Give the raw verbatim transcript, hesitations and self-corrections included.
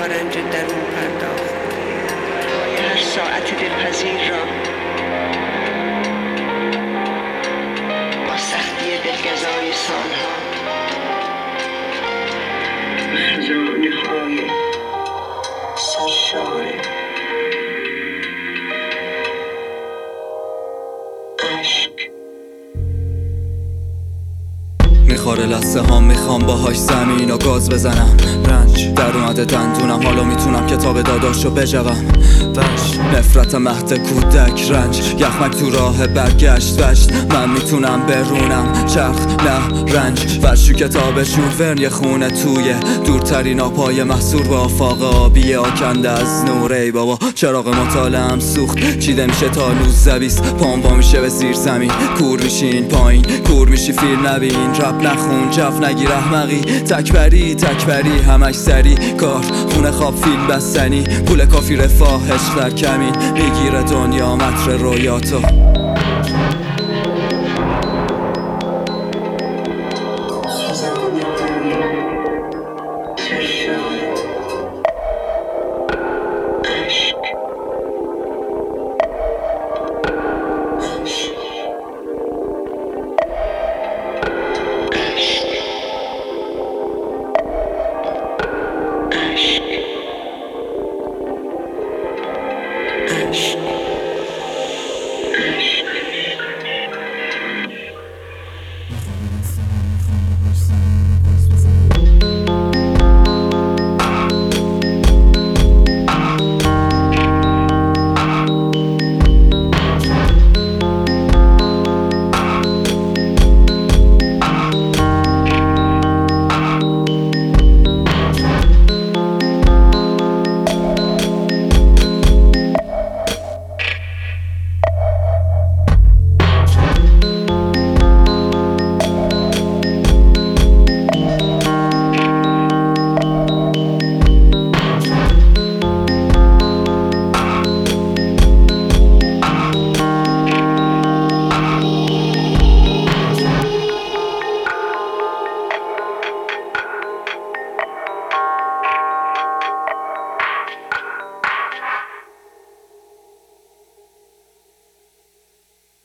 با رنج درون پرداخت. هر ساعت دلپذیر را با سختی دلگزای سالها، خزانه های سرشار عشق. میخوره لسه ها، میخوام باهاش زمین و گاز بزنم. رنج در اومده دندونم، حالا میتونم کتاب داداشو بجوم. وش نفرت مهد کودک، رنج یخمک تو راه برگشت. وشت من میتونم برونم، چرخ نه رنج. وش تو کتاب ژول ورن، یه خونه توی دورترین آبهای محصور به آفاق آبی آکنده از نور. ای بابا چراغ مطالعم سوخت، چیده میشه تا لوز زویست. پام با میشه به زیر زمین، کور میشین پایین، کور میشی فیلم نبین. رب نخون، جف نگیر احمقی، تکبری تکبری همش سری. کار خونه خواب فیلم بستنی، پول کافی رفاه عشق در کمین. میگیره دنیا متر رویاتو.